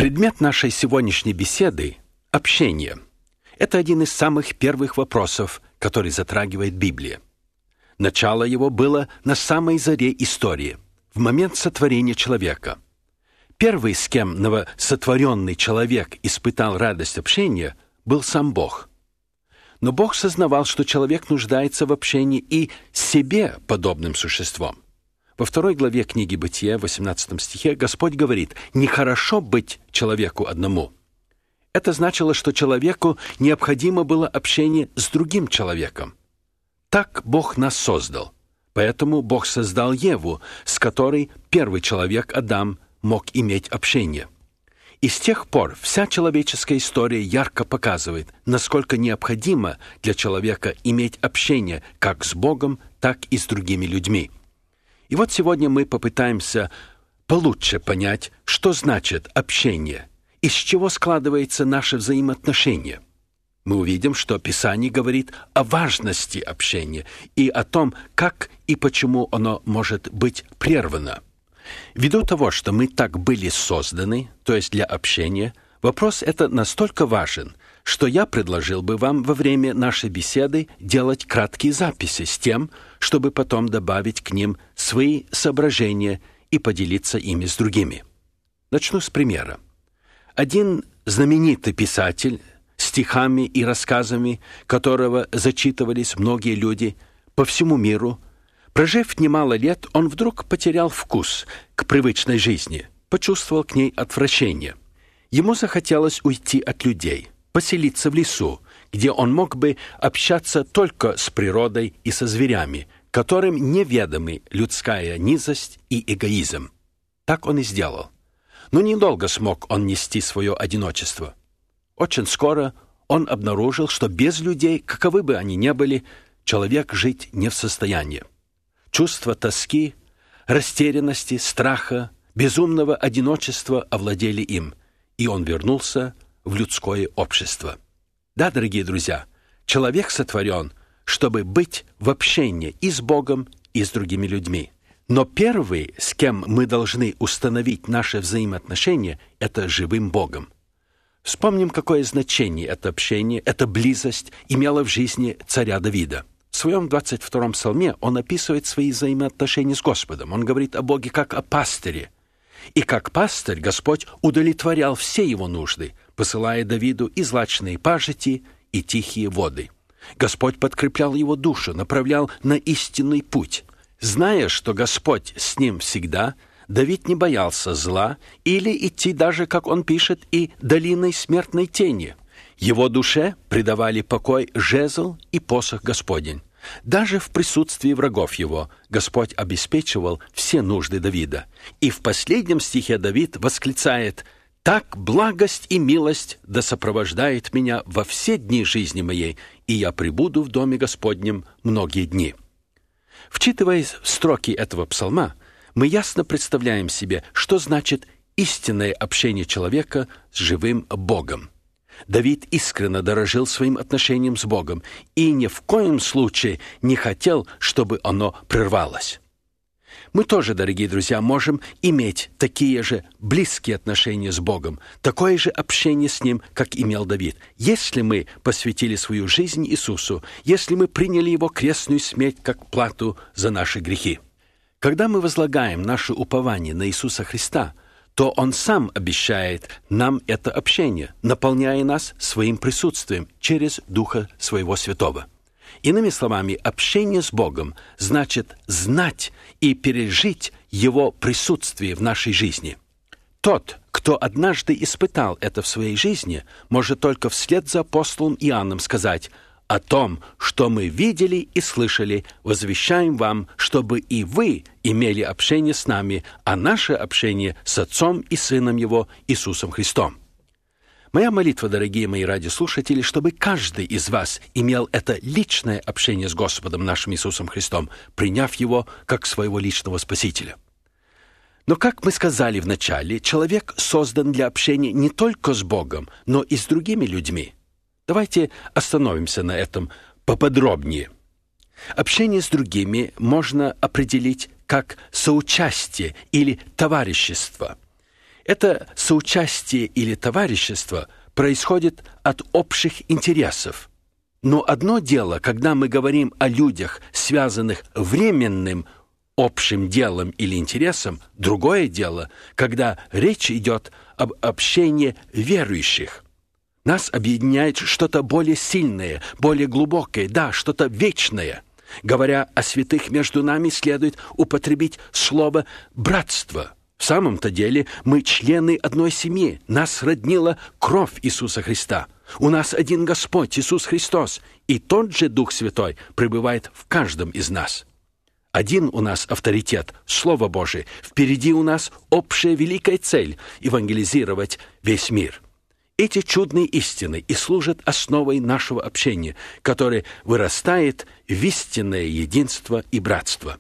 Предмет нашей сегодняшней беседы – общение. Это один из самых первых вопросов, который затрагивает Библия. Начало его было на самой заре истории, в момент сотворения человека. Первый, с кем новосотворенный человек испытал радость общения, был сам Бог. Но Бог сознавал, что человек нуждается в общении и себе подобным существом. Во 2 главе книги Бытия, 18 стихе, Господь говорит: «Нехорошо быть человеку одному». Это значило, что человеку необходимо было общение с другим человеком. Так Бог нас создал. Поэтому Бог создал Еву, с которой первый человек, Адам, мог иметь общение. И с тех пор вся человеческая история ярко показывает, насколько необходимо для человека иметь общение как с Богом, так и с другими людьми. И вот сегодня мы попытаемся получше понять, что значит общение, из чего складывается наше взаимоотношение. Мы увидим, что Писание говорит о важности общения и о том, как и почему оно может быть прервано. Ввиду того, что мы так были созданы, то есть для общения, вопрос этот настолько важен, что я предложил бы вам во время нашей беседы делать краткие записи с тем, чтобы потом добавить к ним свои соображения и поделиться ими с другими. Начну с примера. Один знаменитый писатель, стихами и рассказами которого зачитывались многие люди по всему миру, прожив немало лет, он вдруг потерял вкус к привычной жизни, почувствовал к ней отвращение. Ему захотелось уйти от людей, поселиться в лесу, где он мог бы общаться только с природой и со зверями, которым неведомы людская низость и эгоизм. Так он и сделал. Но недолго смог он нести свое одиночество. Очень скоро он обнаружил, что без людей, каковы бы они ни были, человек жить не в состоянии. Чувства тоски, растерянности, страха, безумного одиночества овладели им, и он вернулся в людское общество. Да, дорогие друзья, человек сотворен, чтобы быть в общении и с Богом, и с другими людьми. Но первый, с кем мы должны установить наши взаимоотношения, это живым Богом. Вспомним, какое значение это общение, эта близость имела в жизни царя Давида. В своем 22-м псалме он описывает свои взаимоотношения с Господом. Он говорит о Боге как о пастыре. И как пастырь Господь удовлетворял все его нужды, посылая Давиду и злачные пажити, и тихие воды. Господь подкреплял его душу, направлял на истинный путь. Зная, что Господь с ним всегда, Давид не боялся зла или идти даже, как он пишет, и долиной смертной тени. Его душе придавали покой жезл и посох Господень. Даже в присутствии врагов его Господь обеспечивал все нужды Давида. И в последнем стихе Давид восклицает: «Так благость и милость да сопровождает меня во все дни жизни моей, и я пребуду в доме Господнем многие дни». Вчитываясь в строки этого псалма, мы ясно представляем себе, что значит истинное общение человека с живым Богом. Давид искренне дорожил своим отношением с Богом и ни в коем случае не хотел, чтобы оно прервалось. Мы тоже, дорогие друзья, можем иметь такие же близкие отношения с Богом, такое же общение с Ним, как имел Давид, если мы посвятили свою жизнь Иисусу, если мы приняли Его крестную смерть как плату за наши грехи. Когда мы возлагаем наше упование на Иисуса Христа, то Он сам обещает нам это общение, наполняя нас своим присутствием через Духа Своего Святого. Иными словами, общение с Богом значит знать и пережить Его присутствие в нашей жизни. Тот, кто однажды испытал это в своей жизни, может только вслед за апостолом Иоанном сказать: «О том, что мы видели и слышали, возвещаем вам, чтобы и вы имели общение с нами, а наше общение с Отцом и Сыном Его, Иисусом Христом». Моя молитва, дорогие мои радиослушатели, чтобы каждый из вас имел это личное общение с Господом нашим Иисусом Христом, приняв Его как своего личного Спасителя. Но, как мы сказали в начале, человек создан для общения не только с Богом, но и с другими людьми. Давайте остановимся на этом поподробнее. Общение с другими можно определить как соучастие или товарищество. Это соучастие или товарищество происходит от общих интересов. Но одно дело, когда мы говорим о людях, связанных временным общим делом или интересом, другое дело, когда речь идет об общении верующих. Нас объединяет что-то более сильное, более глубокое, да, что-то вечное. Говоря о святых, между нами следует употребить слово «братство». В самом-то деле мы члены одной семьи, нас роднила кровь Иисуса Христа. У нас один Господь, Иисус Христос, и тот же Дух Святой пребывает в каждом из нас. Один у нас авторитет – Слово Божие. Впереди у нас общая великая цель – евангелизировать весь мир. Эти чудные истины и служат основой нашего общения, которое вырастает в истинное единство и братство.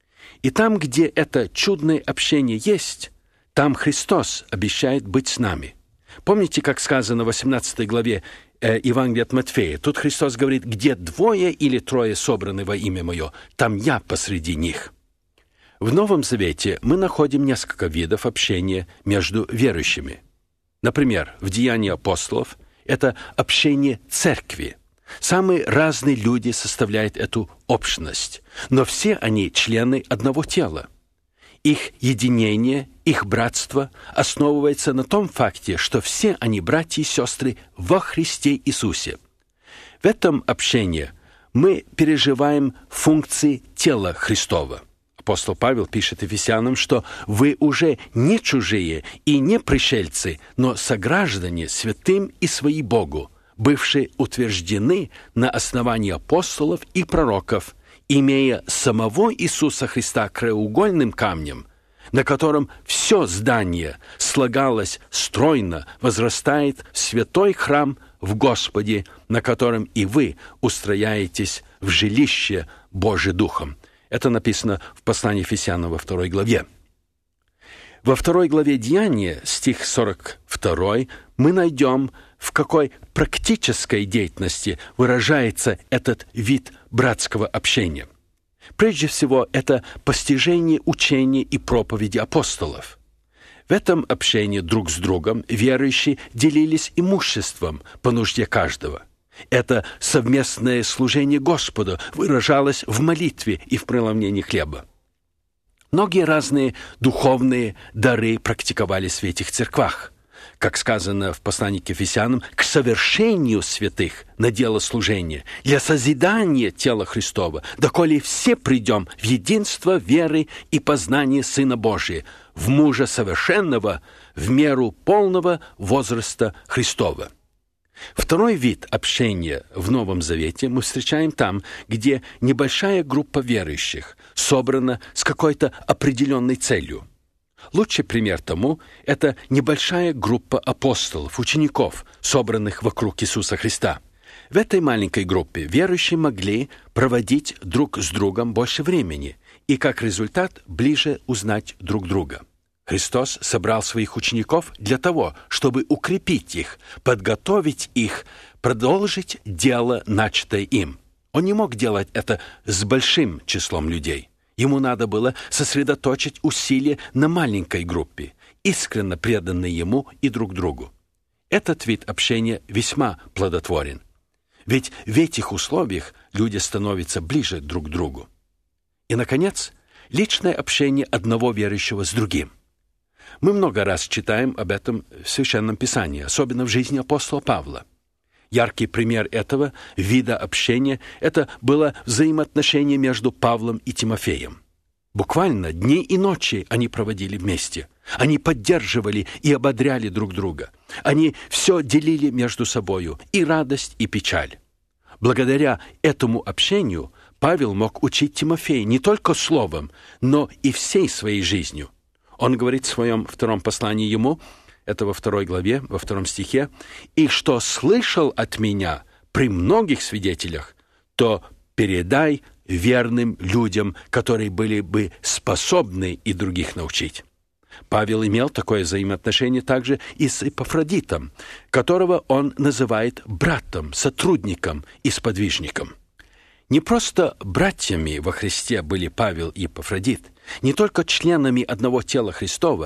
И там, где это чудное общение есть, там Христос обещает быть с нами. Помните, как сказано в 18 главе Евангелия от Матфея? Тут Христос говорит: «Где двое или трое собраны во имя Мое, там Я посреди них». В Новом Завете мы находим несколько видов общения между верующими. Например, в Деянии апостолов это общение церкви. Самые разные люди составляют эту общность, но все они члены одного тела. Их единение, их братство основывается на том факте, что все они братья и сестры во Христе Иисусе. В этом общении мы переживаем функции тела Христова. Апостол Павел пишет Ефесянам, что вы уже не чужие и не пришельцы, но сограждане святым и свои Богу, бывшие утверждены на основании апостолов и пророков, имея самого Иисуса Христа краеугольным камнем, на котором все здание слагалось стройно, возрастает в святой храм в Господе, на котором и вы устрояетесь в жилище Божие Духом. Это написано в послании Ефесянам во 2 главе. Во 2 главе Деяния, стих 42, мы найдем, в какой практической деятельности выражается этот вид братского общения. Прежде всего, это постижение учения и проповеди апостолов. В этом общении друг с другом верующие делились имуществом по нужде каждого. Это совместное служение Господу выражалось в молитве и в преломлении хлеба. Многие разные духовные дары практиковались в этих церквах. Как сказано в послании к Ефесянам, к совершению святых на дело служения, для созидания тела Христова, доколе все придем в единство веры и познания Сына Божия, в мужа совершенного, в меру полного возраста Христова. Второй вид общения в Новом Завете мы встречаем там, где небольшая группа верующих собрана с какой-то определенной целью. Лучший пример тому – это небольшая группа апостолов, учеников, собранных вокруг Иисуса Христа. В этой маленькой группе верующие могли проводить друг с другом больше времени и, как результат, ближе узнать друг друга. Христос собрал своих учеников для того, чтобы укрепить их, подготовить их, продолжить дело, начатое им. Он не мог делать это с большим числом людей. Ему надо было сосредоточить усилия на маленькой группе, искренне преданной ему и друг другу. Этот вид общения весьма плодотворен. Ведь в этих условиях люди становятся ближе друг к другу. И, наконец, личное общение одного верующего с другим. Мы много раз читаем об этом в Священном Писании, особенно в жизни апостола Павла. Яркий пример этого вида общения – это было взаимоотношение между Павлом и Тимофеем. Буквально дни и ночи они проводили вместе. Они поддерживали и ободряли друг друга. Они все делили между собою, и радость, и печаль. Благодаря этому общению Павел мог учить Тимофея не только словом, но и всей своей жизнью. Он говорит в своем втором послании ему, это во 2 главе, во 2 стихе, «И что слышал от меня при многих свидетелях, то передай верным людям, которые были бы способны и других научить». Павел имел такое взаимоотношение также и с Эпафродитом, которого он называет братом, сотрудником и сподвижником. Не просто братьями во Христе были Павел и Эпафродит, не только членами одного тела Христова,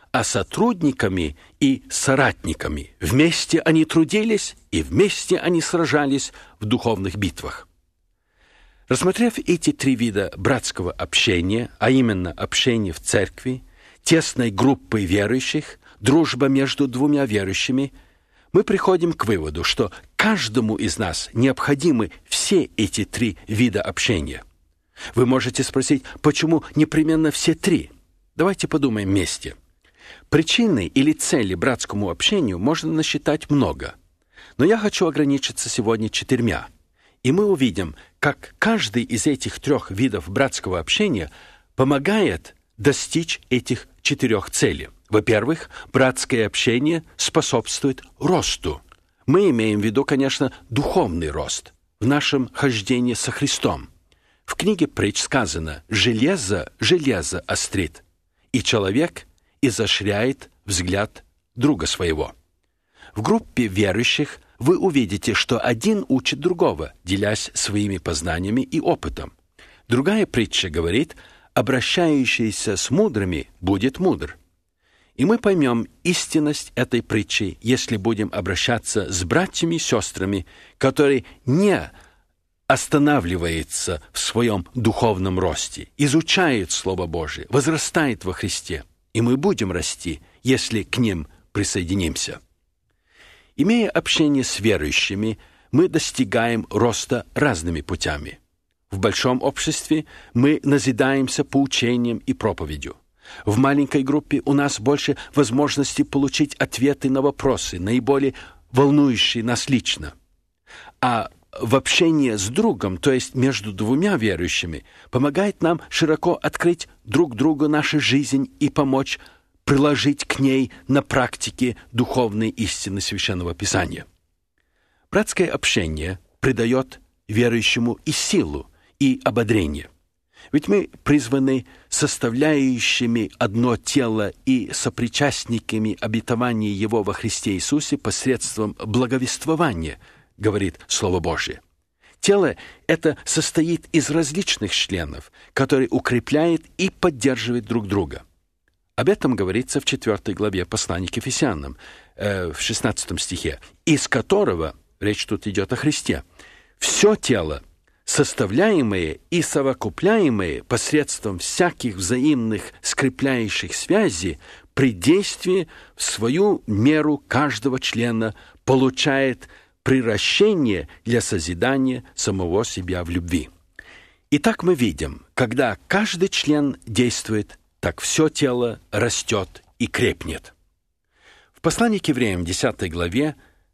а сотрудниками и соратниками. Вместе они трудились, и вместе они сражались в духовных битвах. Рассмотрев эти три вида братского общения, а именно общение в церкви, тесной группой верующих, дружба между двумя верующими, мы приходим к выводу, что каждому из нас необходимы все эти три вида общения. Вы можете спросить, почему непременно все три? Давайте подумаем вместе. Причины или цели братскому общению можно насчитать много, но я хочу ограничиться сегодня 4. И мы увидим, как каждый из этих 3 видов братского общения помогает достичь этих 4 целей. Во-первых, братское общение способствует росту. Мы имеем в виду, конечно, духовный рост в нашем хождении со Христом. В книге Притч сказано: «Железо железо острит, и человек изощряет взгляд друга своего». В группе верующих вы увидите, что один учит другого, делясь своими познаниями и опытом. Другая притча говорит: «Обращающийся с мудрыми будет мудр». И мы поймем истинность этой притчи, если будем обращаться с братьями и сестрами, которые не останавливаются в своем духовном росте, изучают Слово Божие, возрастают во Христе. И мы будем расти, если к ним присоединимся. Имея общение с верующими, мы достигаем роста разными путями. В большом обществе мы назидаемся поучением и проповедью. В маленькой группе у нас больше возможностей получить ответы на вопросы, наиболее волнующие нас лично. А в общении с другом, то есть между двумя верующими, помогает нам широко открыть друг другу нашу жизнь и помочь приложить к ней на практике духовные истины Священного Писания. Братское общение придает верующему и силу, и ободрение. Ведь мы призваны составляющими одно тело и сопричастниками обетования Его во Христе Иисусе посредством благовествования, говорит Слово Божие. Тело это состоит из различных членов, которые укрепляют и поддерживают друг друга. Об этом говорится в 4 главе послания к Ефесянам, в 16 стихе, из которого, речь тут идет о Христе, «все тело, составляемое и совокупляемое посредством всяких взаимных скрепляющих связей, при действии в свою меру каждого члена получает приращение для созидания самого себя в любви». Итак, мы видим, когда каждый член действует, так все тело растет и крепнет. В послании к евреям, 10 главе,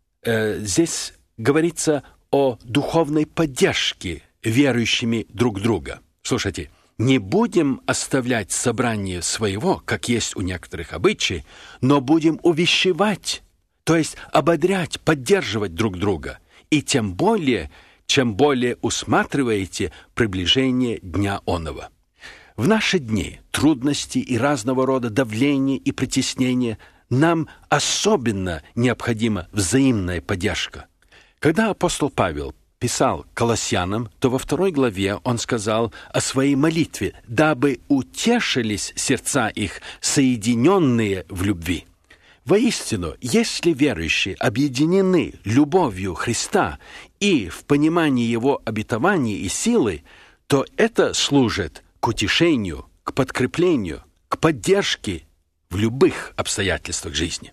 здесь говорится о духовной поддержке верующими друг друга. Слушайте, не будем оставлять собрание своего, как есть у некоторых обычаев, но будем увещевать, то есть ободрять, поддерживать друг друга. И тем более, чем более усматриваете приближение дня оного. В наши дни трудности и разного рода давления и притеснения нам особенно необходима взаимная поддержка. Когда апостол Павел писал Колоссянам, то во 2 главе он сказал о своей молитве, дабы утешились сердца их, соединенные в любви. Воистину, если верующие объединены любовью Христа и в понимании Его обетований и силы, то это служит к утешению, к подкреплению, к поддержке в любых обстоятельствах жизни.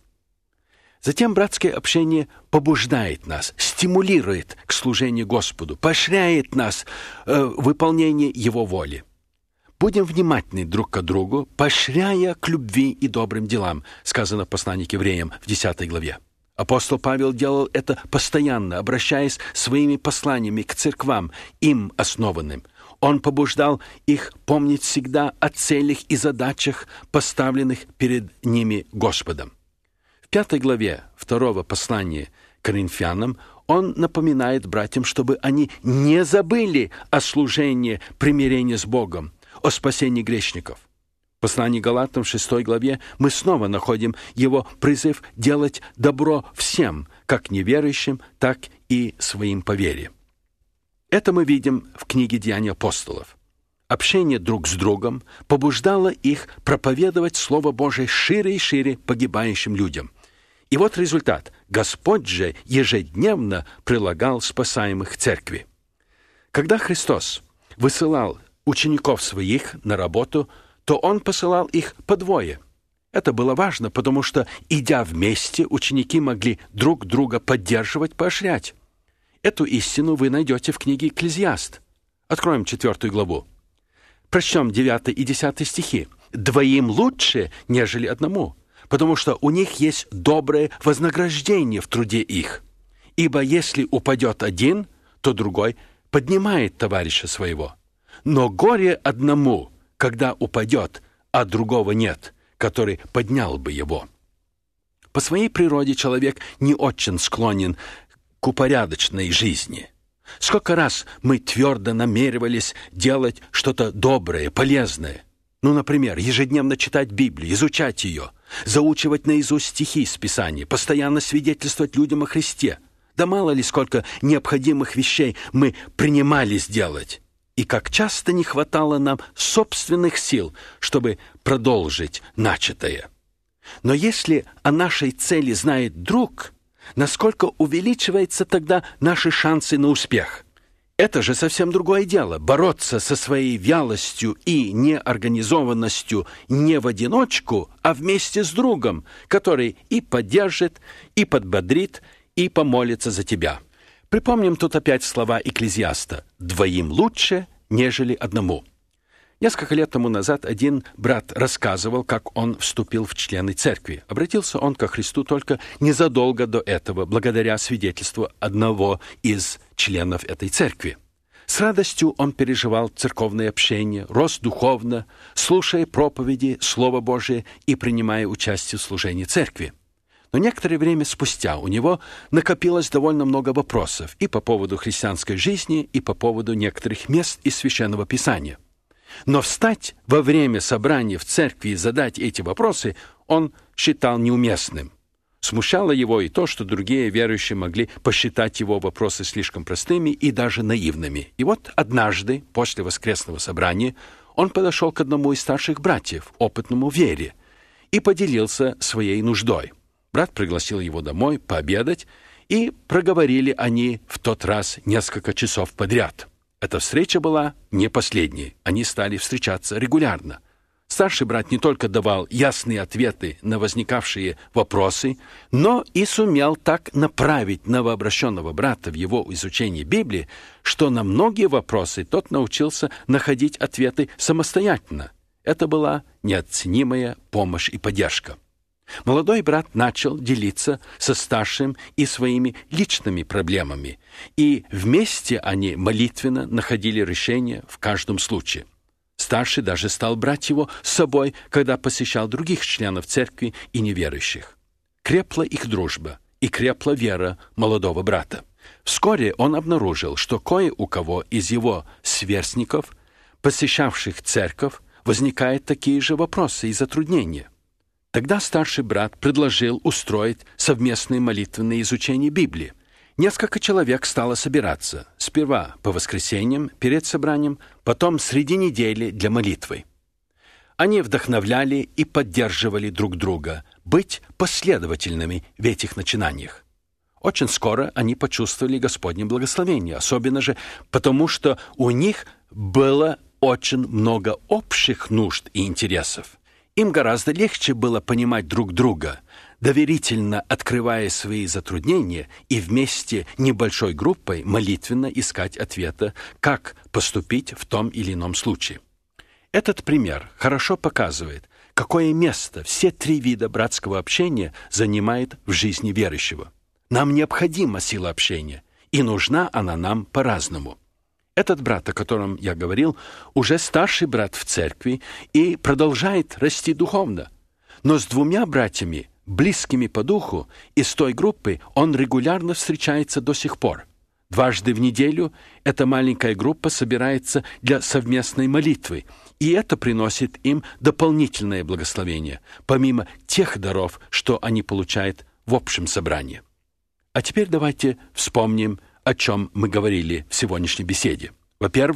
Затем братское общение побуждает нас, стимулирует к служению Господу, поощряет нас в выполнении Его воли. Будем внимательны друг к другу, поощряя к любви и добрым делам, сказано в послании к евреям в 10 главе. Апостол Павел делал это постоянно, обращаясь своими посланиями к церквам, им основанным. Он побуждал их помнить всегда о целях и задачах, поставленных перед ними Господом. В 5 главе 2 послания к Коринфянам он напоминает братьям, чтобы они не забыли о служении примирения с Богом, о спасении грешников. В послании к Галатам в 6 главе мы снова находим его призыв делать добро всем, как неверующим, так и своим по вере. Это мы видим в книге «Деяния апостолов». общение друг с другом побуждало их проповедовать Слово Божие шире и шире погибающим людям. И вот результат. Господь же ежедневно прилагал спасаемых к церкви. Когда Христос высылал учеников своих на работу, то Он посылал их по двое. Это было важно, потому что, идя вместе, ученики могли друг друга поддерживать, поощрять. Эту истину вы найдете в книге «Экклезиаст». Откроем 4 главу. Прочтем 9 и 10 стихи. «Двоим лучше, нежели одному, потому что у них есть доброе вознаграждение в труде их. Ибо если упадет один, то другой поднимает товарища своего. Но горе одному, когда упадет, а другого нет, который поднял бы его». По своей природе человек не очень склонен к упорядоченной жизни. Сколько раз мы твердо намеревались делать что-то доброе, полезное. Например, ежедневно читать Библию, изучать ее, заучивать наизусть стихи из Писания, постоянно свидетельствовать людям о Христе. Да мало ли сколько необходимых вещей мы принимались делать. И как часто не хватало нам собственных сил, чтобы продолжить начатое. Но если о нашей цели знает друг, насколько увеличиваются тогда наши шансы на успех? Это же совсем другое дело. Бороться со своей вялостью и неорганизованностью не в одиночку, а вместе с другом, который и поддержит, и подбодрит, и помолится за тебя. Припомним тут опять слова Экклезиаста: «Двоим лучше, нежели одному». Несколько лет тому назад один брат рассказывал, как он вступил в члены церкви. Обратился он ко Христу только незадолго до этого, благодаря свидетельству одного из членов этой церкви. С радостью он переживал церковное общение, рос духовно, слушая проповеди, Слово Божие и принимая участие в служении церкви. Но некоторое время спустя у него накопилось довольно много вопросов и по поводу христианской жизни, и по поводу некоторых мест из Священного Писания. Но встать во время собрания в церкви и задать эти вопросы он считал неуместным. Смущало его и то, что другие верующие могли посчитать его вопросы слишком простыми и даже наивными. И вот однажды, после воскресного собрания, он подошел к одному из старших братьев, опытному в вере, и поделился своей нуждой. Брат пригласил его домой пообедать, и проговорили они в тот раз несколько часов подряд. Эта встреча была не последней. Они стали встречаться регулярно. Старший брат не только давал ясные ответы на возникавшие вопросы, но и сумел так направить новообращенного брата в его изучение Библии, что на многие вопросы тот научился находить ответы самостоятельно. Это была неоценимая помощь и поддержка. Молодой брат начал делиться со старшим и своими личными проблемами, и вместе они молитвенно находили решение в каждом случае. Старший даже стал брать его с собой, когда посещал других членов церкви и неверующих. Крепла их дружба и крепла вера молодого брата. Вскоре он обнаружил, что кое у кого из его сверстников, посещавших церковь, возникают такие же вопросы и затруднения. Тогда старший брат предложил устроить совместное молитвенное изучение Библии. Несколько человек стало собираться, сперва по воскресеньям перед собранием, потом среди недели для молитвы. Они вдохновляли и поддерживали друг друга быть последовательными в этих начинаниях. Очень скоро они почувствовали Господне благословение, особенно же потому, что у них было очень много общих нужд и интересов. Им гораздо легче было понимать друг друга, доверительно открывая свои затруднения и вместе небольшой группой молитвенно искать ответа, как поступить в том или ином случае. Этот пример хорошо показывает, какое место все три вида братского общения занимают в жизни верующего. Нам необходима сила общения, и нужна она нам по-разному. Этот брат, о котором я говорил, уже старший брат в церкви и продолжает расти духовно. Но с двумя братьями, близкими по духу, из той группы он регулярно встречается до сих пор. Дважды в неделю эта маленькая группа собирается для совместной молитвы, и это приносит им дополнительное благословение, помимо тех даров, что они получают в общем собрании. А теперь давайте вспомним, о чем мы говорили в сегодняшней беседе. Во-первых,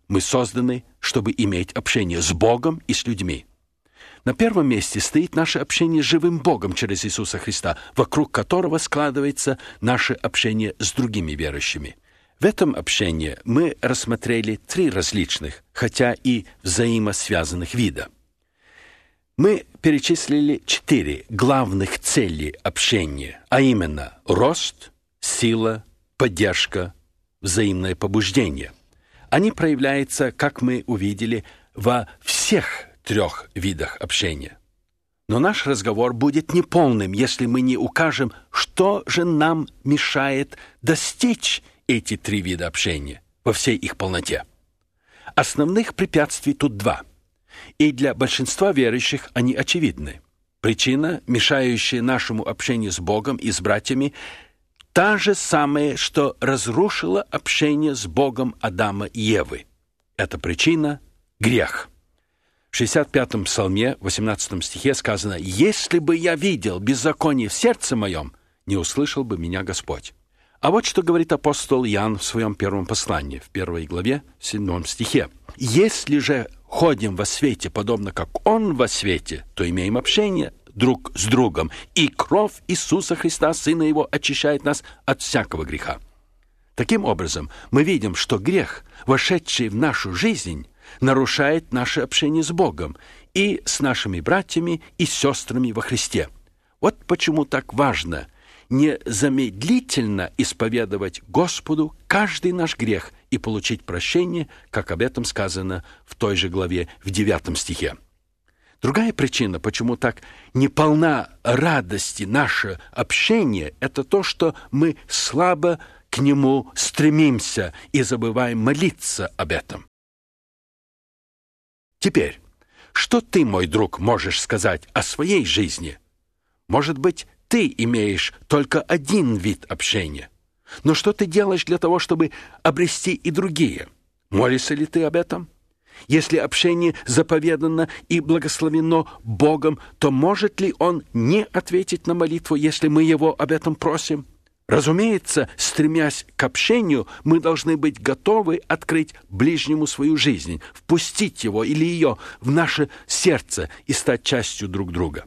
Мы созданы, чтобы иметь общение с Богом и с людьми. На первом месте стоит наше общение с живым Богом через Иисуса Христа, вокруг которого складывается наше общение с другими верующими. В этом общении мы рассмотрели 3 различных, хотя и взаимосвязанных вида. Мы перечислили 4 главных цели общения, а именно рост, сила, поддержка, взаимное побуждение. Они проявляются, как мы увидели, во всех 3 видах общения. Но наш разговор будет неполным, если мы не укажем, что же нам мешает достичь эти 3 вида общения во всей их полноте. Основных препятствий тут 2. И для большинства верующих они очевидны. Причина, мешающая нашему общению с Богом и с братьями, та же самая, что разрушила общение с Богом Адама и Евы. Эта причина – грех. В 65-м псалме, 18 стихе сказано: «Если бы я видел беззаконие в сердце моем, не услышал бы меня Господь». А вот что говорит апостол Иоанн в своем первом послании, в 1 главе, 7 стихе. «Если же ходим во свете, подобно как Он во свете, то имеем общение друг с другом, и кровь Иисуса Христа, Сына Его, очищает нас от всякого греха». Таким образом, мы видим, что грех, вошедший в нашу жизнь, нарушает наше общение с Богом и с нашими братьями и сестрами во Христе. Вот почему так важно незамедлительно исповедовать Господу каждый наш грех и получить прощение, как об этом сказано в той же главе, в 9 стихе. Другая причина, почему так неполна радости наше общение, это то, что мы слабо к нему стремимся и забываем молиться об этом. Теперь, что ты, мой друг, можешь сказать о своей жизни? Может быть, ты имеешь только один вид общения. Но что ты делаешь для того, чтобы обрести и другие? Молишься ли ты об этом? Если общение заповедано и благословено Богом, то может ли Он не ответить на молитву, если мы Его об этом просим? Разумеется, стремясь к общению, мы должны быть готовы открыть ближнему свою жизнь, впустить его или ее в наше сердце и стать частью друг друга.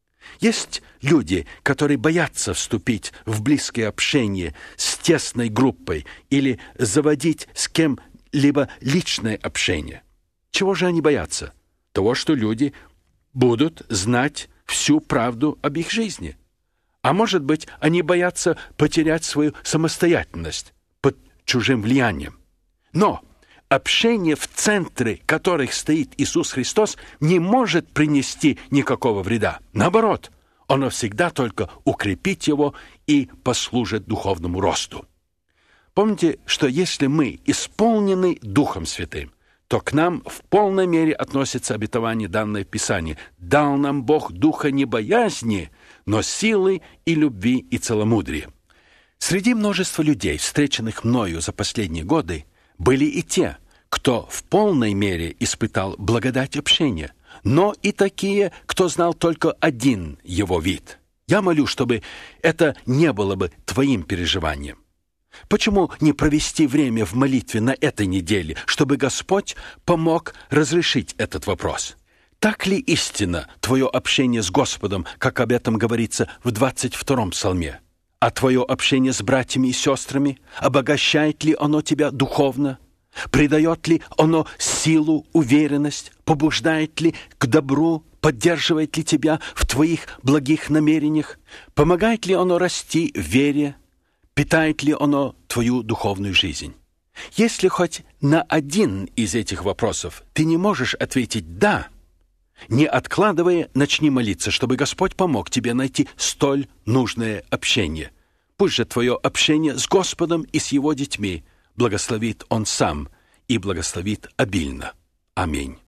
Есть люди, которые боятся вступить в близкое общение с тесной группой или заводить с кем-либо личное общение. Чего же они боятся? Того, что люди будут знать всю правду об их жизни. А может быть, они боятся потерять свою самостоятельность под чужим влиянием. Но общение, в центре которых стоит Иисус Христос, не может принести никакого вреда. Наоборот, оно всегда только укрепит его и послужит духовному росту. Помните, что если мы исполнены Духом Святым, то к нам в полной мере относится обетование, данное в Писании. «Дал нам Бог духа не боязни, но силы и любви и целомудрия». Среди множества людей, встреченных мною за последние годы, были и те, кто в полной мере испытал благодать общения, но и такие, кто знал только один его вид. Я молю, чтобы это не было бы твоим переживанием. Почему не провести время в молитве на этой неделе, чтобы Господь помог разрешить этот вопрос? Так ли истинно твое общение с Господом, как об этом говорится в 22-м псалме? А твое общение с братьями и сестрами, обогащает ли оно тебя духовно? Придает ли оно силу, уверенность? Побуждает ли к добру? Поддерживает ли тебя в твоих благих намерениях? Помогает ли оно расти в вере? Питает ли оно твою духовную жизнь? Если хоть на один из этих вопросов ты не можешь ответить «да», не откладывая, начни молиться, чтобы Господь помог тебе найти столь нужное общение. Пусть же твое общение с Господом и с Его детьми благословит Он сам и благословит обильно. Аминь.